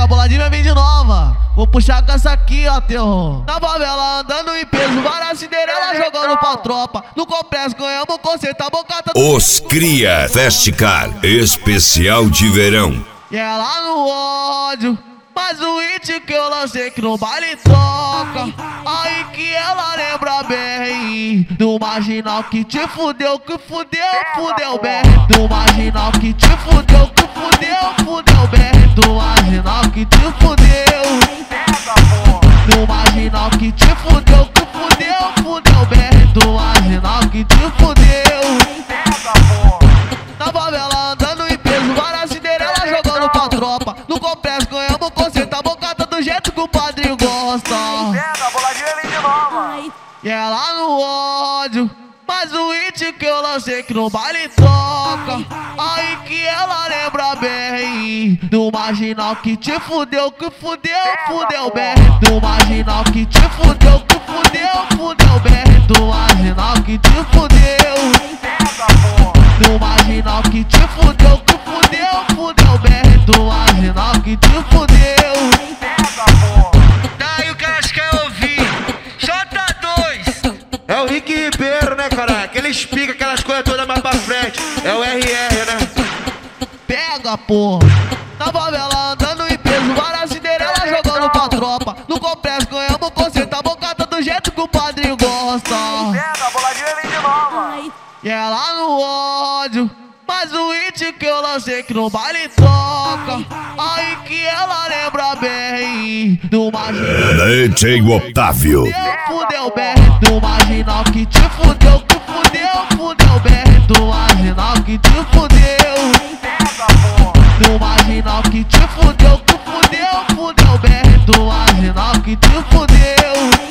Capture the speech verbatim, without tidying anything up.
a boladinha vem de nova. Vou puxar com essa aqui, ó, terror. Na favela andando em peso, várias Cinderela jogando pra tropa. No complexo ganhamos conceito, a bocata do... Os Cria Festicar Especial de Verão. E ela no ódio, mas o hit que eu lancei que no baile toca. Aí que ela lembra bem do marginal que te fudeu, que fudeu, fudeu bem. Do marginal que te fudeu, que fudeu, fudeu bem. Do marginal que te fudeu. Do marginal que te fudeu, que fudeu, fudeu bem. Do marginal que te fudeu. Na favela andando em peso, várias Cinderela jogando pra tropa. No complexo ganhamos conceito, a bocata do jeito que o padrinho gosta. Pega, a boladinha vem de nova. E ela no ódio, mas o hit que eu lancei que no baile toca. Aí que ela lembra bem do marginal que te fudeu, que fudeu, fudeu bem. Do marginal que te fudeu, que fudeu, fudeu bem. Do marginal que te fudeu. Do marginal que te fudeu, que fudeu, fudeu bem. Do marginal que te fudeu. Daí o que elas querem ouvir? J dois. É o Rick Ribeiro, né, caralho? Aquele explica aquelas coisas todas mais pra frente. É o R R, né? Pega, porra. Na favela andando em peso, várias Cinderela jogando pra tropa. No complexo ganhamos conceito, a bocata do jeito que o padrinho gosta. Pega, a boladinha vem de nova. E ela no ódio, mas o hit que eu lancei que no baile toca. Aí que ela lembra bem do marginal D J Otávio. fudeu bem. Do marginal que te fudeu, que fudeu, fudeu bem. Do marginal que te fudeu. Do marginal que te fudeu, que fudeu, fudeu bem. Do marginal que te fudeu.